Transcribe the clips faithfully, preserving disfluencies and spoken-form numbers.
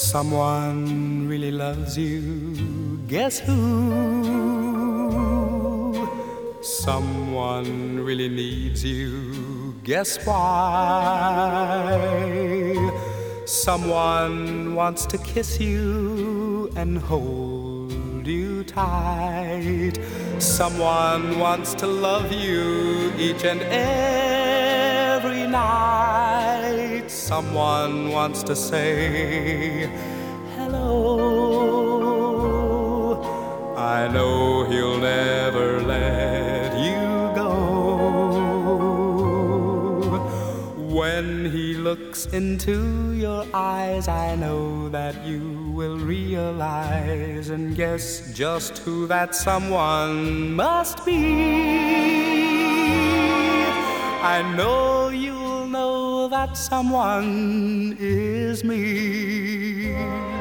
Someone really loves you, guess who? Someone really needs you, guess why? Someone wants to kiss you and hold you tight. Someone wants to love you each and every night. Someone wants to say hello. I know he'll never let you go. When he looks into your eyes, I know that you will realize and guess just who that someone must be. I know you'll know that someone is me.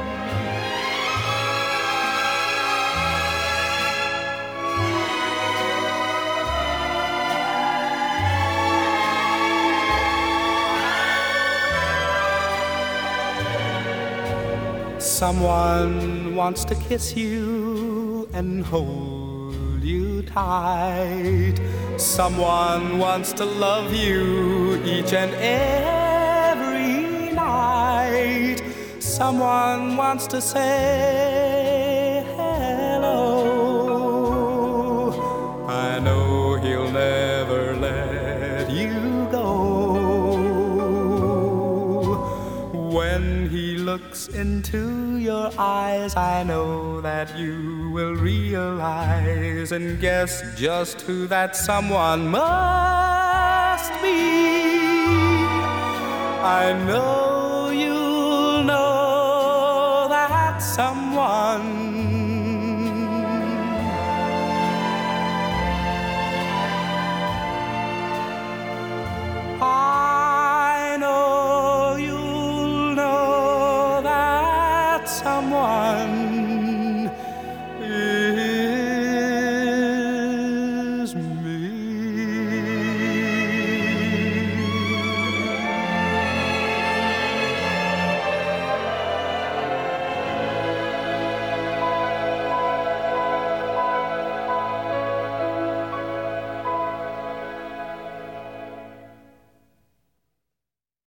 Someone wants to kiss you and hold you tight. Someone wants to love you each and every night. Someone wants to say hello. I know he'll never let you go. When he looks into your eyes, I know that you will realize and guess just who that someone must be. I know you'll know that someone